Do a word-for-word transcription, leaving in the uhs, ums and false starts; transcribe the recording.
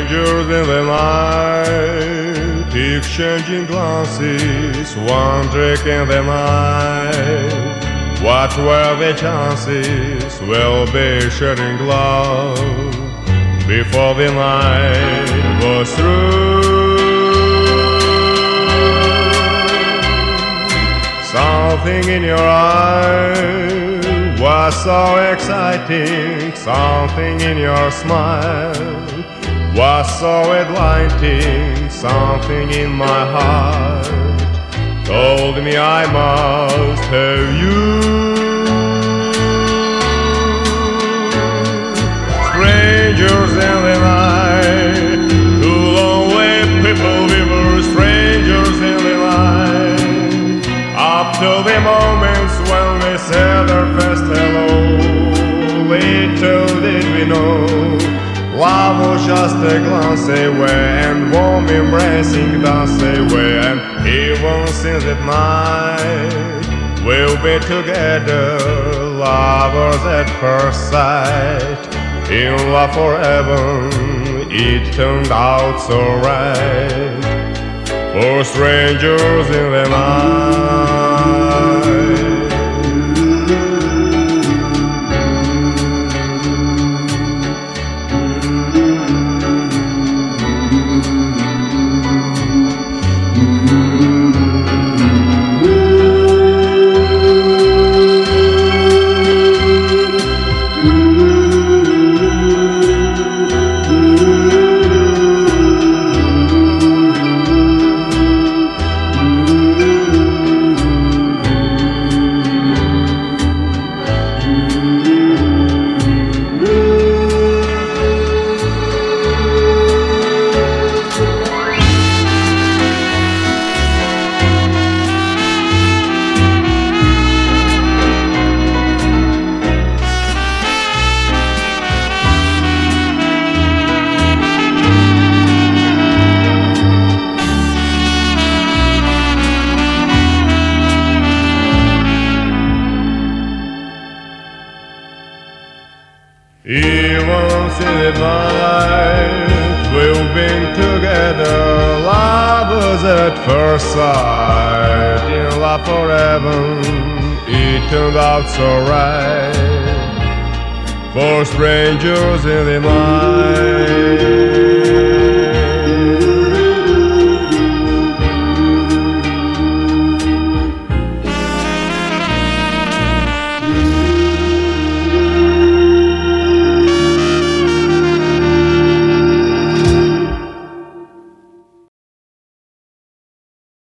Strangers in the night, exchanging glances, one drink in the night. What were the chances we'll be sharing love before the night was through? Something in your eyes was so exciting, something in your smile was so enlightening, something in my heart told me I must have you. Strangers in the night, two lonely people, we were strangers in the night, up to the moments when we said our first hello. Little did we know love was just a glance away, and warm embracing dance away. And even since that night we'll be together, lovers at first sight, in love forever. It turned out so right for strangers in the night. Even since the night we've been together, lovers at first sight, in love forever. It turned out so right for strangers in the night.